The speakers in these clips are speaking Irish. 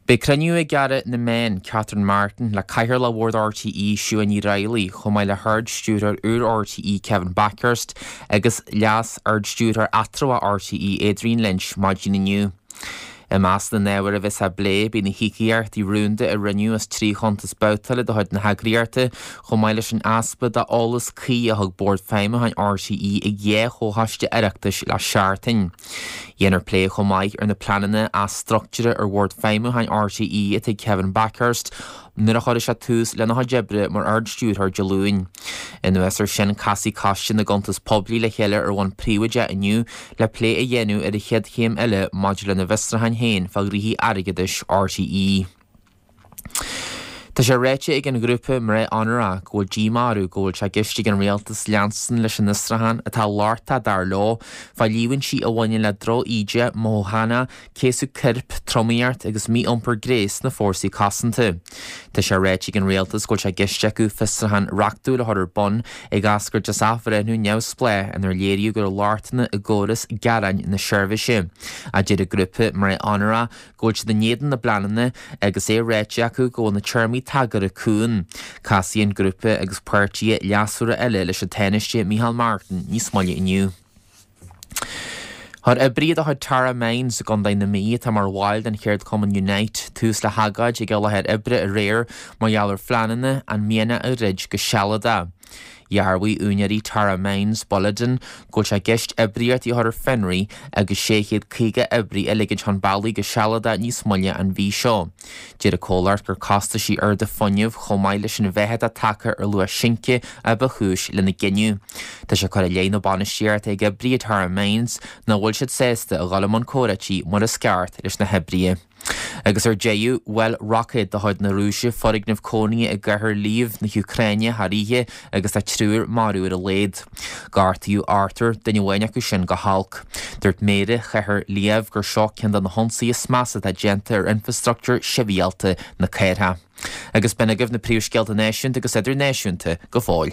Be creniu gara na main Catherine Martin le caiir le Ward RTE Siúan í Riley chumai le hard stúrar RTE Kevin Backhurst agus leas stúrar atrua RTE Adrian Lynch Margin New. Mas na néhar a bheits a blé bí na hiiciart í runúnda a riniu as trí chuntas bautala do chuid na hagriarta chumai leis an aspa da álas cí a thug bord féime hain RTE i ghé chóhaiste ireachtas le seaartain. Dhéanaar plé chumai ar na planana a structure ar Ward féime hain RTE at Kevin Backhurst nuair a chuir se tús le na jebre mar ardstúr ar deluin. In nuasar sin casí caiiste na gontas poblí le chéile ar bhain príomhaide aniu le plé a dhéanú ar a chéad chéim eile module na Vestrahain héin fag rihí airgeadis RTE. Tá sé réite ag an grúpa mar anra ggóil dímarú ggóil se giste an réaltas leansan leis an Israhan atá láirta dar lá fa líhann si a bhaine le dro ide móhanana céasú cirp tromiart agus mí iompar grés na fórsaí casanta. Tá sé réite ag an réaltas ggóil se giste acu Fistrahan reachú le thoir bon ag asgur de safrenú neamsplé an ar léiriú gur láirtainna a ggóras garain na seirbhíse. A dé a grúpa mar anra ggóil se den néadan na blanana agus é réite acu ggó na teirmí tagar a cún. Casíon grúpa agus páirtí leasúra eile leis a teniste Micheál Martin níos moille inniu. Har bríad a chuid Tara Mains gan dain na mí tá mar Wild an Chéard Common Unite tús le hagaid ag eile head ibre a réir mar jalar flanana an miana a rid go sealada. Iarwi únearí Tara Mains Bolladin ggóil se gist ibriart í thar Fenry agus séchéad cíige ibrí iligid chun bailí go sealada níos moille an bhí seo. Déad a cólaart gur casta sí ar de foniuh chomáid leis an bheithead a take ar lua since a bachúis le na giniu. Tá se chuir a léana banistíart ag ibriad Tara Mains na bhfuil siad sésta a galamon córatí mar a sceart leis na hebríe. Agus ar déú well rockhead de chuid na Rúise forighnimh cónaí a gcathair líomh na Ucraine haíthe agus a trúr marú ar a léad. Gartaíú Arthur den bhhaine acu sin go halc. Dúirt méide chathair líomh gur seo cean na honsaí is measa a genta ar infrastructure sibhialta na céirtha. Agus bena gibh na príomhscéalta náisiúnta agus idir náisiúnta go fáil.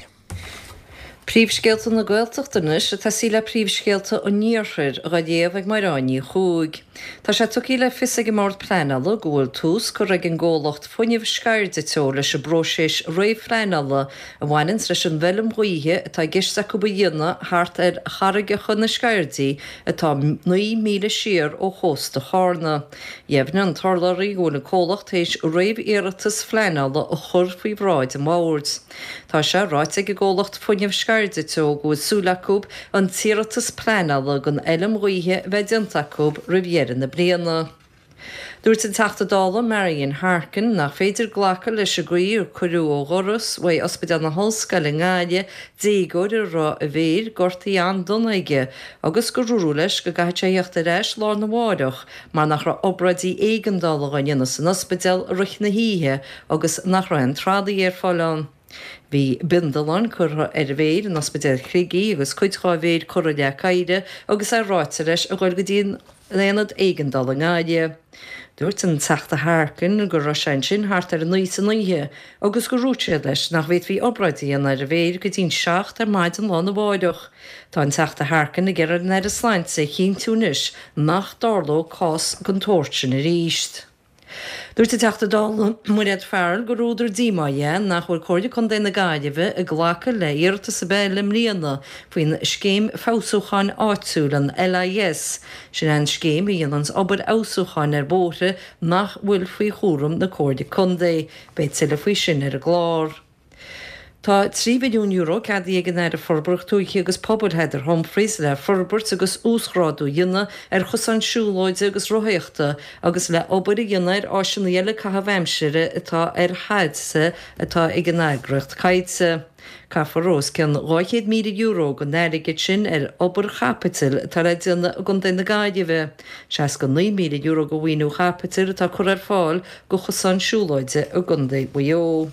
Príomhscéalta na Gaeltachtanas a tá sí le príomhscéalta ó níorthir a déobh ag mairánaí chúig. Tá sé tuí le fisa go mór pleanala ghfuil tús chu ag an ggólacht funineh scairde teó leis a broséis réomhpleanala a bhhainins leis an bhelum ghuithe atá giste acu ba dhéanana thart ar charige chun na scairdaí atá 9,000 siar ó chósta chána. Dhéimhne an tarlaí ghfuil na cólacht éis réomh-iarratas pleanala a chur faoi bráid an mhairt. Tá sé ráit ag ggólacht funineh scairde teó ghfuil súlacúb an tíratas pleanala gon eilem ghuithe bheitdiantacúb ribhéan na bliana. Dúirt an teachtadála Marion Harkin nach féidir ghlacha leis a gcuir chuú ó Ghoras wa ospidal na hallscoil in Gáile déagóir a rá a bhéir gortaí an donaige agus go rúrú leis go gaiite dheocht a reis lá na bháideach mar nach ra obradí éigendála gan san ospidal ruch na híthe agus nach ra an trádaí ar fáilán. Bhí bindalan chur ar bhéir an ospidal chrigaí agus chuidá bhéir chur le caiide agus a ráite leis a ghil go dtíon léanad éigendal in Gáile. Dúirt an teachta Harkin gur rasin sin hart ar an 9 agus go rúte leis nach bhéit hí obradí an ar a bhéir go dtín 7 ar maid an lá na bháideach. Tá an teachta Harkin a ggéar ar a sláint sé chin túnis nach dáló cás gontóirt sin a ríist. Dúirt a teachtadála muiad fearil go rúidir dímaie nach bhfuil cóide chun déna Gáileheh a ghlacha léirta sa bélim líana faoin scéim fásúcháin áitsúlan LIS sin an scéim i dhéanans obair ausúcháin ar bóta nach bhfuil faoi chúram na cóide chundé, beit sila faoi sin ar a glár. Tá 3 milliún euro cadí ag an ar a forbrucht túiche agus poblheadidir Humphreys le forburt agus úsráú dionne ar chusan siúlóide agus roiíochta agus le obair i dionnair áisian dhéile cahabhaimsire atá ar haidse atá ag an agracht caidse. Cafarrós cean 800,000 euro go nérigid sin ar obair chapitil tar a dionne gon déna Gáileheh. 6,900,000 euro go bhhaoinú chapitil atá chur ar fáil go chusan siúlóide a gundé buo.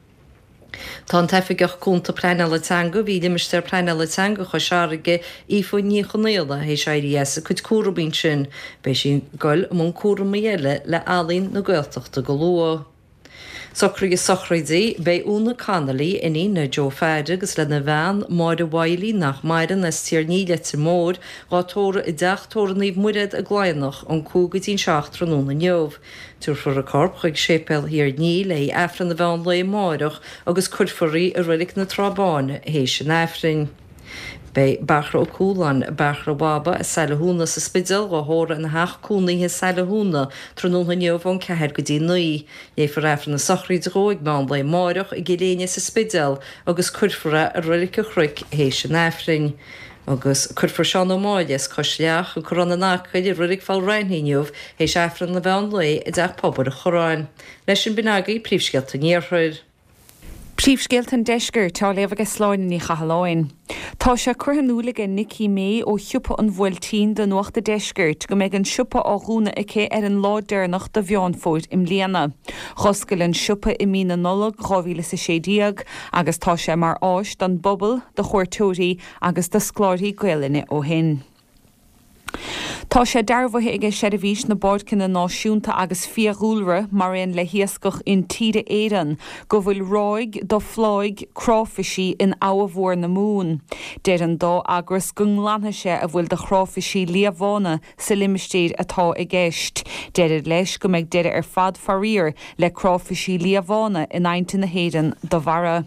Tá an tefigeach cúnta pleanala teanga bhí imisteir pleanala teanga chu seaige ífu ní chonéala hééis séiríasa chud cuarabín sin, bei sin goil mún cuara méile le alín na Gaeltachta go lua. Socrúige sochraidí bei úna canalaí iní na Joe Fede agus le na bhean máid a bhailí nach maidan na tíarní le mór gátóra I deachtóraníomh muiread a gláannach an cúgadtín seachtrúna neomh. Túr for a corp chuig sépel hir ní le efran na bhean le máireach agus cuiforí a rilik na trabáin hééis sin efrin. Bei Bachra ó Cúlan, Bachra Baba a Salahúna sa spidal go hóra an haach cúnaí he Salahúna trúna neomh an ceir go dtí nuí. Né for efran na sochraid róig bán le máireach I giléine sa spidal agus cuiforra a rilik a chruic hééis sin efrin. Agus chufor seán ó máiles cosleach a corona nácaid I rudig fáil reinhíneomh hééis efran na bhean le I d deach pobar a choráin. Leis sin binagaí príomhscealta níorthúir. Príomhscéalt an deisgur tá léamh agus sláin ní chahaláin. Tá sé curthanúlaige Nicky May ó thiúpa an bhfuiltín den nuachta deisgurt go méid an siúpa á dhúna ice ar an ládéirnach do bheánfóid im léana. Choscail an siúpa I mína nolog 2016 agus tá sé mar áis don bobbal de chuirtóirí agus de scláirí gaeilline ó hin. Tá sé darbhathe ige seirbhís na bordcinna náisiúnta agus fiorúlra mar réon le hiascach in tíide éan go bhfuil ráig do phláig chráfisigh in ábhór na mún. Déir an dó agras gunglanhaise a bhfuil de chráfisigh líomhána sa limistéad atá I gceist. Déir leis go méid deireadh ar fad farír le chráfisigh líomhána in ainte na héan do bhara.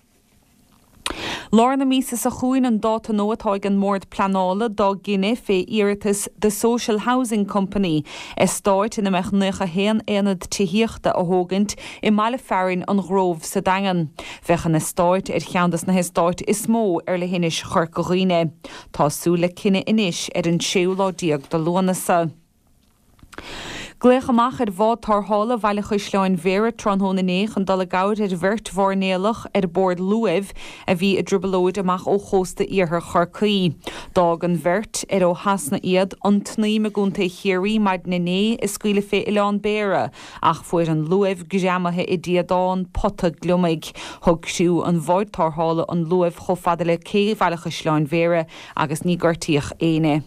Lorna mísa sa chuin an dáta nóatáig an mórd planála dá Guinea fé iiritas the Social Housing Company stáit ina meach nucha héan éanad tíhíochta a hógant I meile fearin an gróbh sa dagan. Fechan na stáit cheandas na stáit is mó ar le hinis chur go riine. Tásúla cinenne inis ar an séoládíag do Lónasa. Gléach amach ar bhád tarthála bhaile chuis leáin mhéire tronthóna néach an dala gabhad ar bhirt mhórnéalach ar bord luamh a bhí a dribalóid amach ó chósta íortha chorcaí. Dag an bhirt ar ó hasna iad an tnaí me gúnta chéirí maid na né is scuile fé Ileán Béire ach fuair an luamh gjamathe I diadáin potta glumig. Thug siú an bháid tarthála an luamh cho fada le cé bhaile chuis leáin mhéire agus ní gortaíoch éine.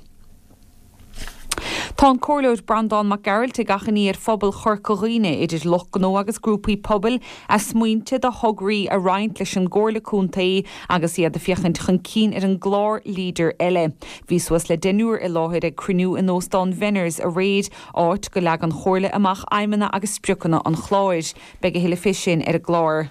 Tá cóirleoid Brandán McGarrett gachan ar phobal chorcaghine idir loch gnó agus grúpaí pobl a smuointe de thugraí a roinnt leis an gcóirla cúntaí agus iad a fiachant chun cín ar an glár líder eile. Bhí suas le denúir I láthir ag cruinniú in Óstán Venners a réad áit go leag an chóirla amach aimimena agus spriochanna an chláir beag a héile fisin ar a glár.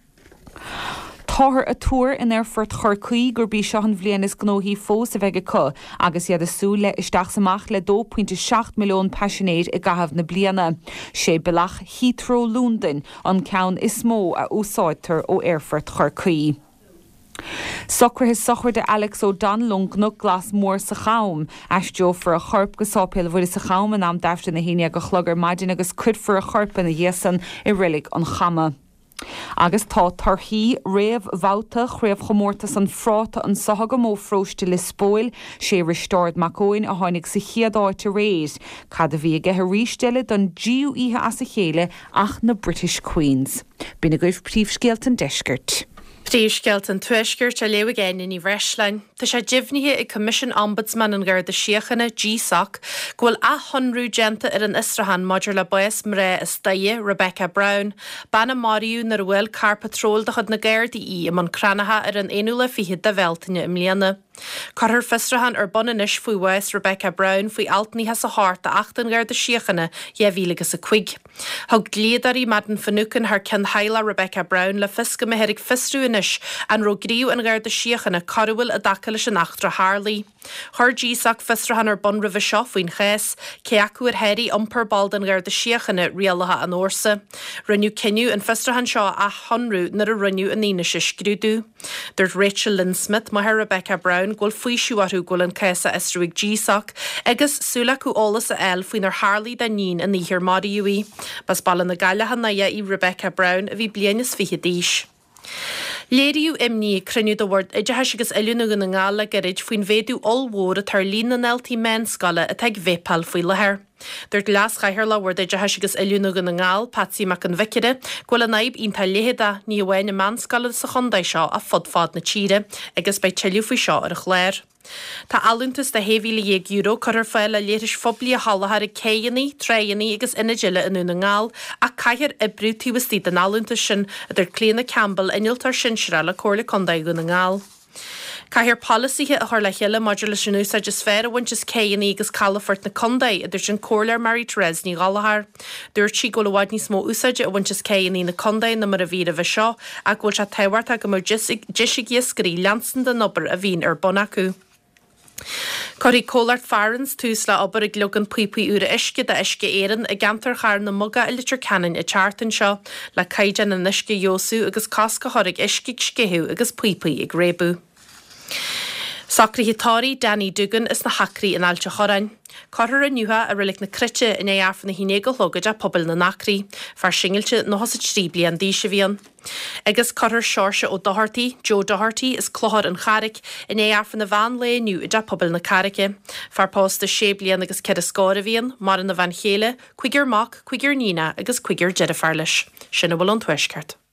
Táthar a túr in airfort chorcaí gur bí seo an bhliain is gnóthaí fós a bheith go agus iad asú le isteach samach le 2.7 milliún passionéid I gahabh na bliana. Sé belach Heathrow Lúndain an ceann is mó a úsáidtar ó airfort chorcaí. Socrthe sochar de Alex O'Donnell gnug glas mór sa chaum eisteo for a chorp go sápéal bhfuil sa chaum an am deafta na híine go chlogar maidin agus cud for a chorpa na dhéasan I rilig an chama. Agus tá tarthaí réamh bhauta chréamh chomórtas an fráta an sathag mó fróiste le spóil sé ristáid macóin a tháinig sa chiadáit a réad. Cad a bhí a gethe rísteile don díú ihe as a chéile ach na British Queens. Bína goibh príomhscéalt an deisgurt. Príomhscéalt an tuisgurt a leabh again in Bhreislein. Tá sé dibhnithe I Commission Ombudsman an gcéir de siochanna GSOC ghfuil a honrú genta ar an Istrahan maidir le buas mré is daie Rebecca Brown, banna Mariú nar bhfuil car patrol de chud na Gardaí am an cranatha ar an éúla fiche de bheltaine im léana. Carthar fistrahan ar bunanis faoi West Rebecca Brown faoi altní has a hart a 8 gar de siochanna jevílagus a cuig. Thug gléadarí madan fanúcan haar cin haila Rebecca Brown le fisca meherig fistruúinis an rogríú an gar de siochanna carhfuil a dacail sin achtra Harley. Thir GSOC fistrahan ar bun rih seo faoin chés, ceacuir heirí umpar bald an gar de siochanna rialatha an orsa. Rinniu cinniu an fistrahan seo a honrú nar a rinniu an íne se scrúdú. Dúirt Rachel Lynn Smith mai Rebecca Brown ghfuil faoisiúarú ghfuil an céasa istruigh GSOC agus súlaú ólas a eil faoin ar Harley den nín a níhir Mariúí. Bas ballan na gaiilecha naia I Rebecca Brown a bhí blianas fiche díis. Léiriú imní cruniú do bhord idirtheis agus eilúna na ngála garid faoin bhéadú olmhór a tar lína neltí menscala a teag bhépal faoi lethir. Dúirt leas chaithir le bhir de heisigus eúna gan na ngáil Patsy mac an bhiciide, goil a naib ionta léhéada ní bhhain na manscalad sa chundaid seo a fodfád na tíre agus bei teiliú faoi seo ar a chléir. Tá alúntas de €1,000 chuir fáil a léiris fphobli a hallthar céannaí, tréannaí agus inagiile inú na ngáil a caiithir ibrú tíbastí den alúntas sin idir Cléanna Campbell iniltar sin sre le cóirla condaid go na ngáil. Caithir polisíthe a chuir le heile maidir le sin úsáid is fér a bhaintis céannaí agus calafort na condaid idir sin cóirlear Mary Therese ní gálathair. Dúirt sí go bhhaid níos mó úsáide a bhaintis céannaí na condaid na mar a bhí a bheith seo a ghfuil se tehhairt a go mar disigi scrí leansan den obair a bhín ar bon acu. Corí cólart Farrans tús le obair ag legan puipuí úra isce de isce éan a gantar char na muga i litir canan i chartan seo le caiidean na isce Jósú agus casca thorig isciigh scitheú agus puipuí ag rébú. Sacrthaí Danny Dugan is na hacrí in ailte chorain. Corthar a nniuha a rilik na crite in éarfan na hínégal thugad a pobl na nacrí, far singilte nó hosa trí blian díise bhíon. Agus corthar seirse ó Doherty, Joe Doherty is clóthar an charic in éarfan na bhain le nniu i d pobl na carice, far pósta 6 blian agus cead a scóra bhíon, mar in na bhain chéile, chuigiar Mac, chuigiar Nína agus chuigiar Jennifer leis. Sinna bhfuil an tuisceart.